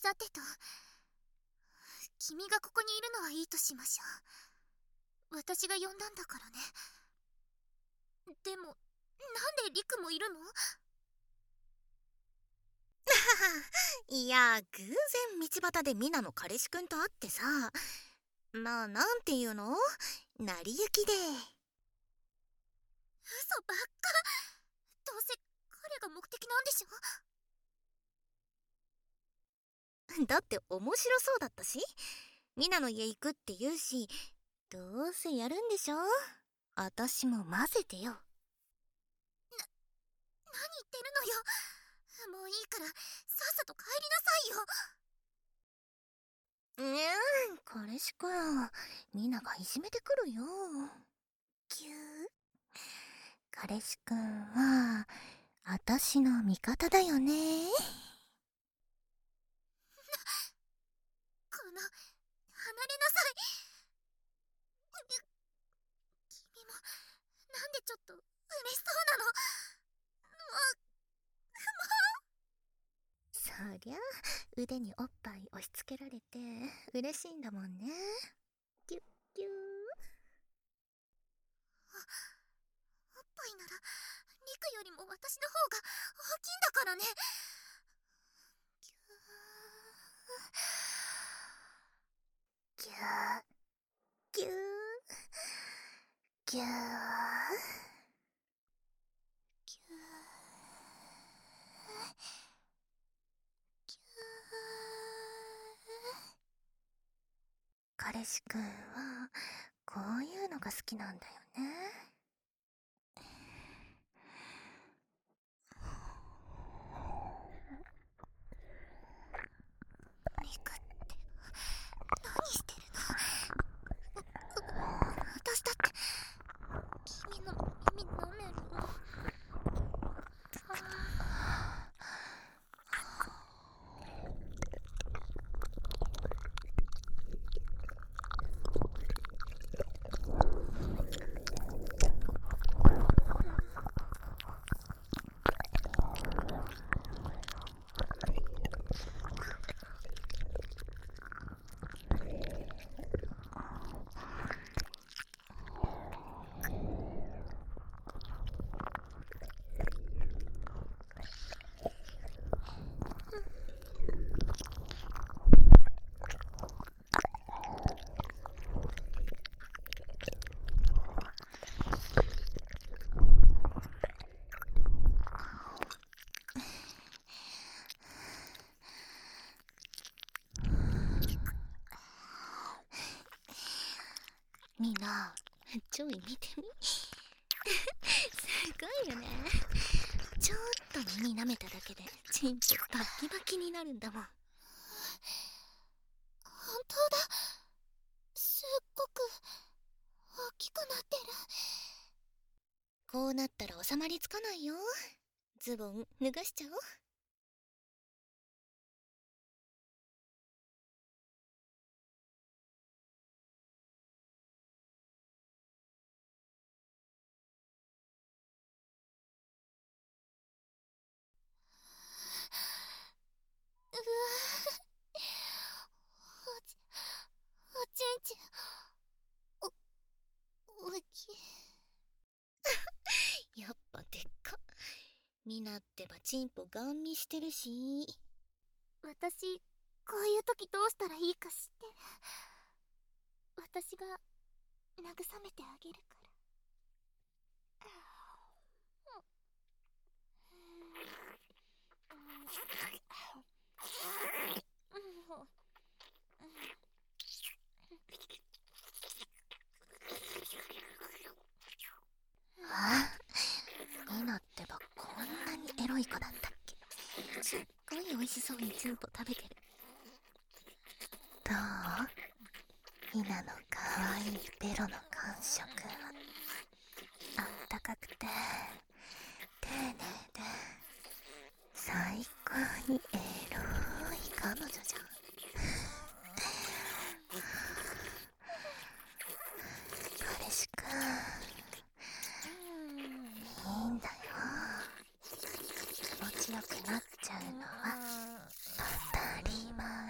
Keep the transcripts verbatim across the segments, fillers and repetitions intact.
さてと、君がここにいるのはいいとしましょう。私が呼んだんだからね。でも、なんでリクもいるの？ いや、偶然道端でミナの彼氏くんと会ってさ。まあ、なんていうの？成り行きで。 嘘ばっか。どうせ彼が目的なんでしょ？だって面白そうだったし、ミナの家行くって言うし、どうせやるんでしょ？私も混ぜてよ。な、 何言ってるのよ。もういいから、さっさと帰りなさいよ。 ねえ、彼氏くん、ミナがいじめてくるよ。ぎゅー。彼氏くんは、私の味方だよね。 この、離れなさい。君も、なんでちょっと嬉しそうなの？ そりゃ腕におっぱい押し付けられて嬉しいんだもんね。キュッキュー。 おっぱいならリクよりも私の方が大きいんだからね。 ギューギューギューギューギュー。彼氏くんはこういうのが好きなんだよね。 リクって何してるの？私だって君の耳舐めるの。 みんなちょい見てみ。すごいよね。ちょっと耳舐めただけでチンポバキバキになるんだもん。 本当だ。すっごく大きくなってる。 こうなったら収まりつかないよ。ズボン脱がしちゃおう。 うわおちおちんちんおおきやっぱでっか。みなってばチンポガン見してるし。 私こういう時どうしたらいいか知ってる？私が慰めてあげるから。 ああ、みなってばこんなにエロい子だったっけ？すっごい美味しそうにチンポ食べてる。どう？みなのかわいいベロの感触はあったかくて丁寧で最高にエロい彼女じゃん。彼氏くん、いいんだよ。気持ちよくなっちゃうのは当たり前。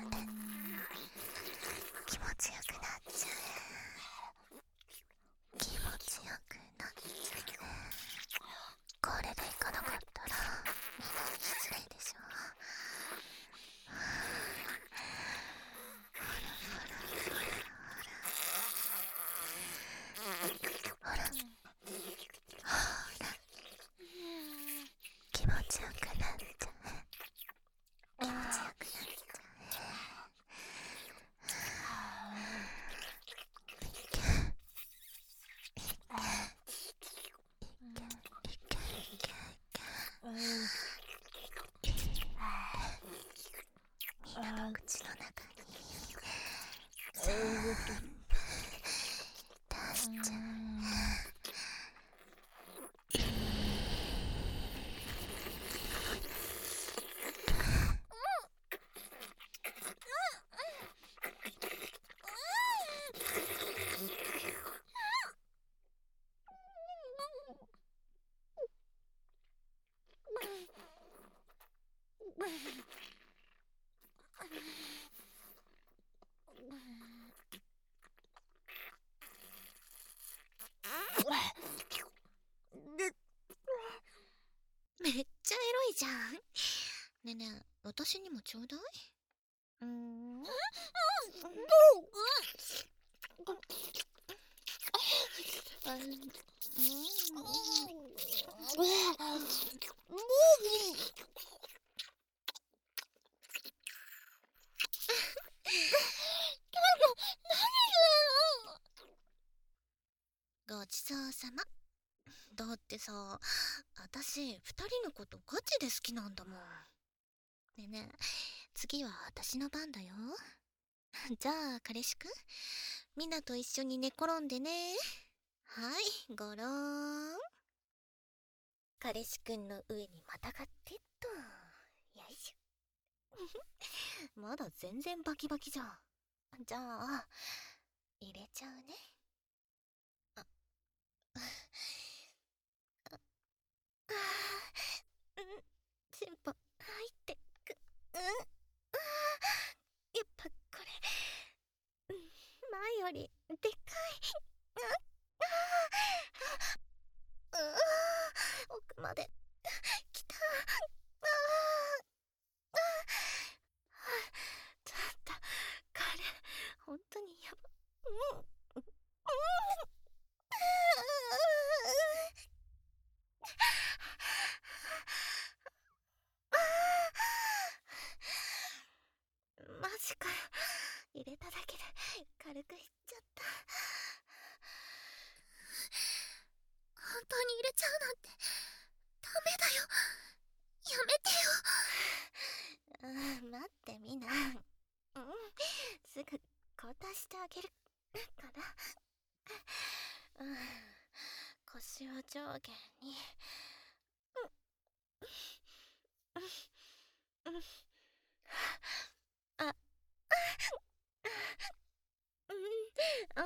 気持ちよくなっちゃう。みんなの口の中に全部出しちゃう。めっちゃエロいじゃん。ねえねえ、私にもちょうだい。うーん。ごちそうさま。だってさ、私二人のことガチで好きなんだもん。ねえねえ、次は私の番だよ。じゃあ彼氏くん、みんなと一緒に寝転んでね。はい、ごろーん。彼氏くんの上にまたがってっと。よいしょ。まだ全然バキバキじゃん。じゃあ入れちゃうね。ああー、うん、チンポ入ってく。うん、あー、やっぱこれ、うん、前よりでかい。うん、あー、うん、奥まで来た。あー、あー、ちょっとこれ本当にやば。うん、うん、マジかよ。入れただけで軽くいっちゃった。本当に入れちゃうなんてダメだよ。やめてよ。うん、待ってみな。うん、すぐ交代してあげるから。うん、腰を上下に。うん、うん、うん、あ、うん、あ、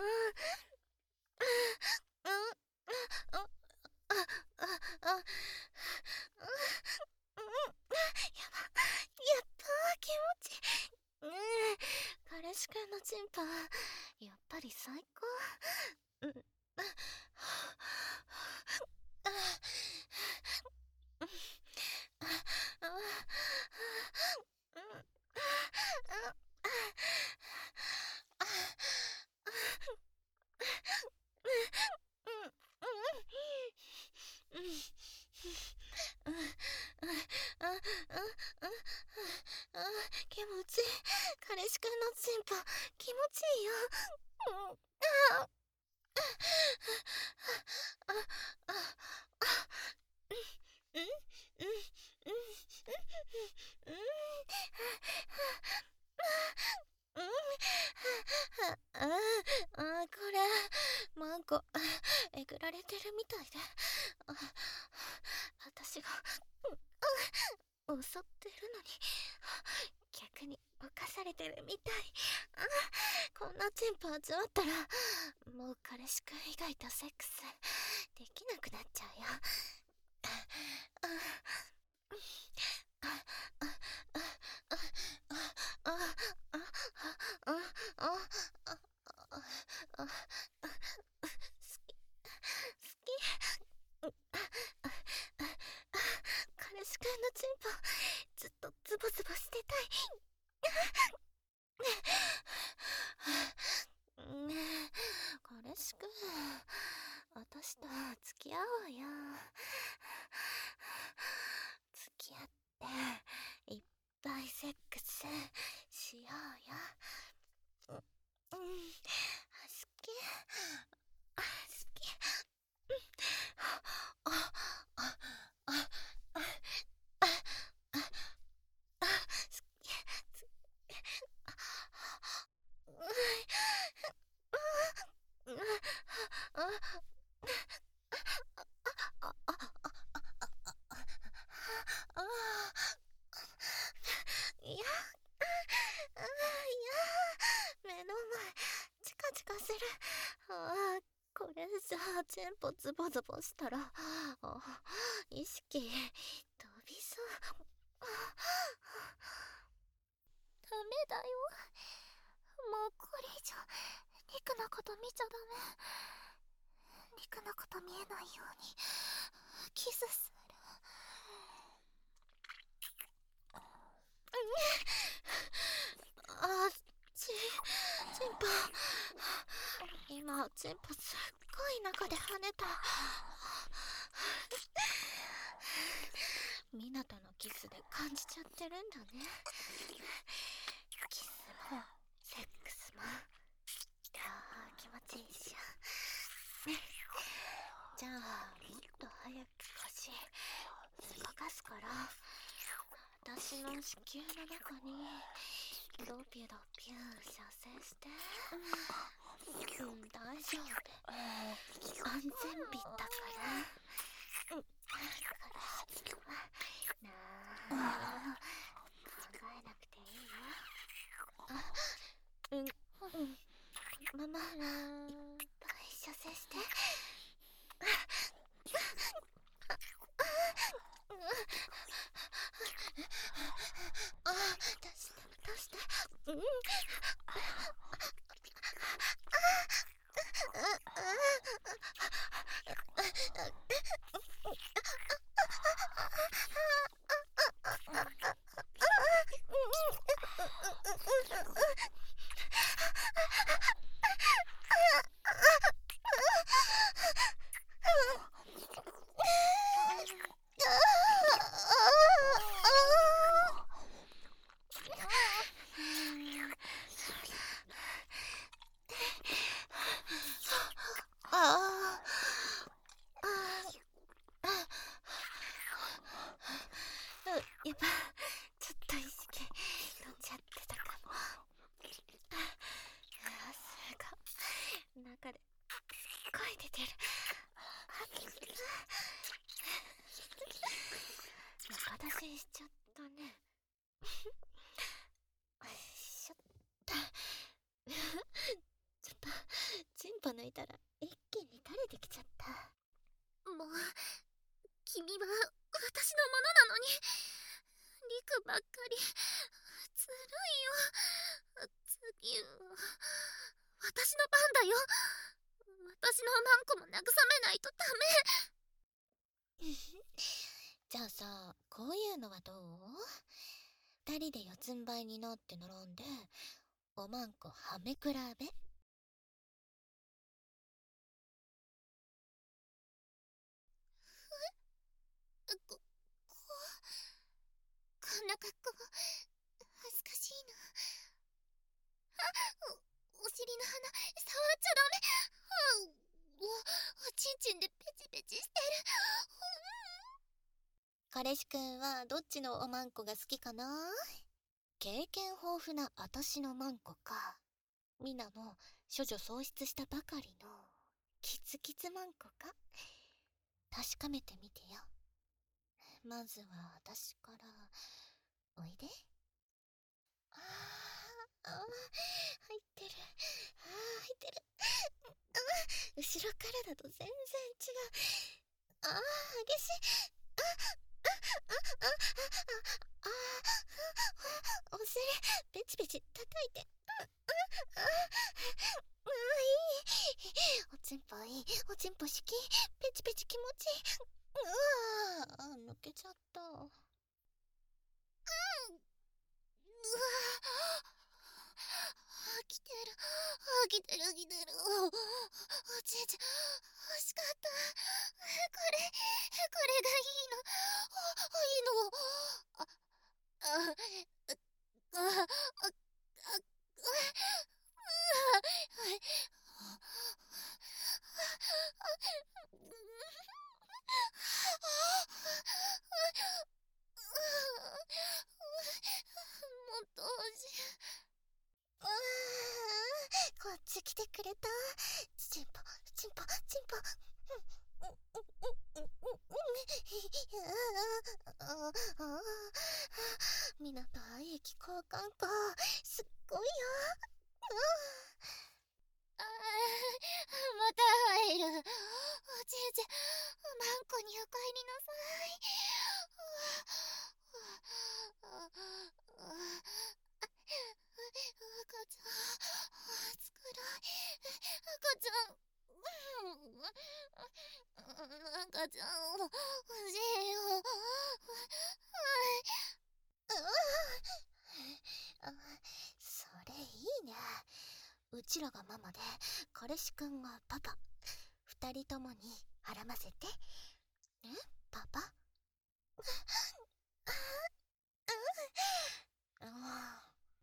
うん、あ、あ、あ、あ、うん、やば、やったー、気持ちいい。うん、彼氏くんのチンパ、やっぱり最高。うん、あ、あ、うん、あ、あ、うん、あ、あ、うん、うん、うん、うん、うん、あ、あ、あ、あ、気持ちいい。彼氏くんのチンポ気持ちいいよ。うん、あ、あ、あ、あ、あ、うん、うん、うん、うん、うん、うん、あ、あ、これマンコえぐられてるみたいで、あ、私が襲ってるのに逆に犯されてるみたい。あ、こんなチンポ味わったらもう彼氏くん以外とセックスできなくなっちゃうよ。あ、あ、あ、あ、あ、あ、あ、あ、あ、あ、あ、あ、あ、好き、好き。あ、あ、彼氏くんのチンポずっとズボズボしてたい。ねえ、彼氏くん、私と付き合おうよ。付き合っていっぱいいセックスしようよ。うん、好き好き。あああああああ好き。いや、いや、目の前チカチカする。あ、これじゃあチンポズボズボしたら意識飛びそう。ダメだよ、もうこれ以上リクのこと見ちゃダメ。リクのこと見えないようにキスする。あ、ち、チンポ今チンポすっごい中で跳ねた。ミナとのキスで感じちゃってるんだね。キスもセックスもあー気持ちいいっしょ。ね、じゃあもっと早く腰動かすから私の子宮の中にドピュドピュ射精して。うん、大丈夫、安全ピッだから。うん、だからなー考えなくていいよ。あ、うん、うん、ママいっぱい射精して。あ、出して出して。うん。やっぱちょっと意識飛んじゃってたかも。あ、すごい中ですっごい出てる。中出ししちゃったね。しょったちょっとチンポ抜いたら一気に垂れてきちゃった。 もう君は私のものなのにリクばっかりずるいよ。次は私の番だよ。私のマンコも慰めないとダメ。 じゃあさ、こういうのはどう？二人で四つん這いになって並んでおまんこはめ比べ。 こ、ここんな格好恥ずかしいな。あ、お、お尻の花触っちゃダメ。あ、お、おちんちんでペチペチしてる。 彼氏くんはどっちのおまんこが好きかな？経験豊富なあたしのまんこか、みなの処女喪失したばかりのキツキツまんこか、確かめてみてよ。まずは私から。おいで。あーあー、入ってる。あー入ってる。あー後ろからだと全然違う。あー激しい。ああああああ、お尻ペチペチ叩いて。ああああ、いい。おちんぽいい、おちんぽ好き。ペチペチ気持ちいい。うわー、抜けちゃった。うん、うわー来てる来てる来てる。お、おちんちん欲しかった。これこれがいいの。いいの。ああ、 かんか、すっごいよ。 あー、また入る。おじいちゃん、マンコにお帰りなさい。赤ちゃん、暑くない。赤ちゃん、赤ちゃん、欲しいよ。 あ、それいいね。うちらがママで彼氏くんがパパ、二人ともにはらませて。え、パパ？ああ。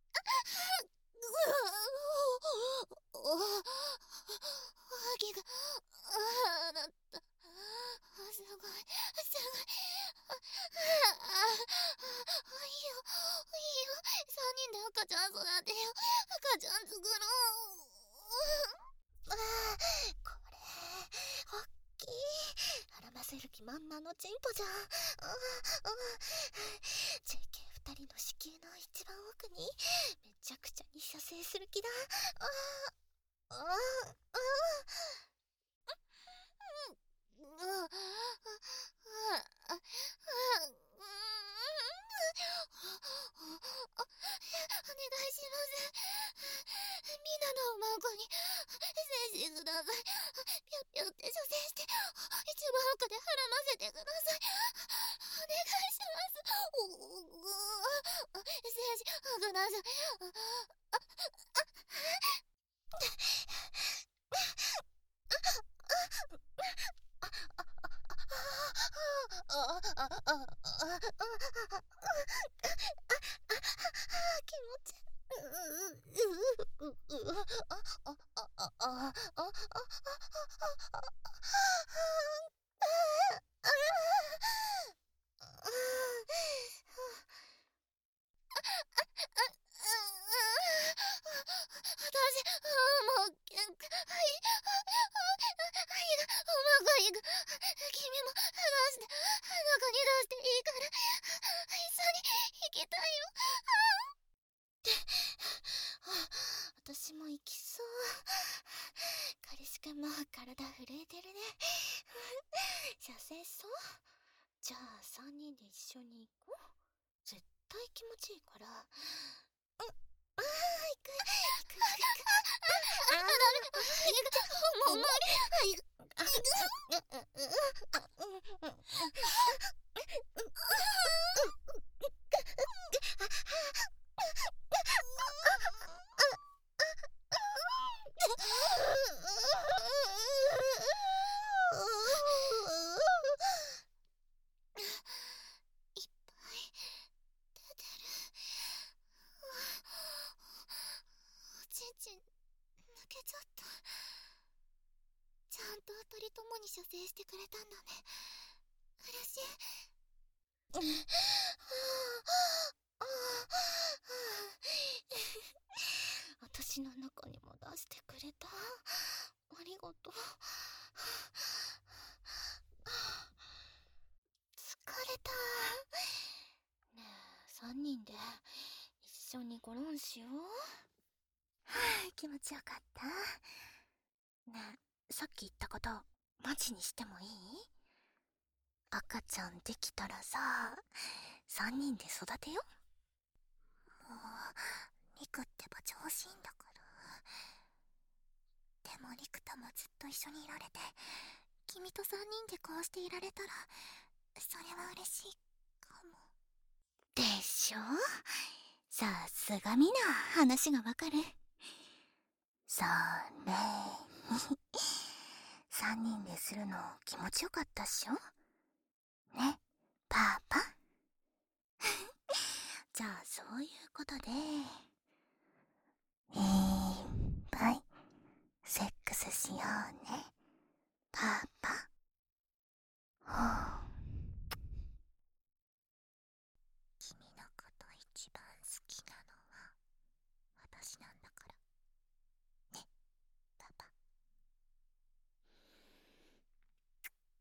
息があなった。すごい、すごい。あ、いいよ、いいよ。三人で赤ちゃん育てよう。赤ちゃん作ろう。 ああ、これおっきい。はらませる気満々のチンポじゃん。ああ、ジェーケー 二人の子宮の一番奥にめちゃくちゃに射精する気だ。ああ、ああ、あお願いします。みんなのマンコに精子ください。ぴょぴょって射精して、一番奥ではらませてください。お願いします。おお、精子ください。 ああ、ああ、ああ、あ気持ちうううううあああああああ私、もう、けんか、はい、はいが、おまがいが、君も、出して、中に出していいから、一緒に行きたいよ。 私も行きそう。彼氏くんも体震えてるね。射精そう。じゃあ三人で一緒に行こう。絶対気持ちいいから。うん、ああ、行く行く行く。ああ、 もう無理。いっぱい出てる。おちんちん抜けちゃった。ちゃんと二人ともに射精してくれたんだね。嬉しい。 私の中にも出してくれた。ありがとう。疲れた。ねえ、三人で一緒にゴロンしよう。はあ、気持ちよかった。ねえ、さっき言ったことマジにしてもいい？赤ちゃんできたらさ、三人で育てよ。もうリクってば調子いいんだから。でもリクともずっと一緒にいられて、君と三人でこうしていられたら、それは嬉しいかも。でしょ？さすがみな話がわかる。それ三人でするの気持ちよかったっしょ？ね、パパ。じゃあそういうことで、いっぱいセックスしようね、パパ。ほう。君のこと一番好きなのは私なんだから。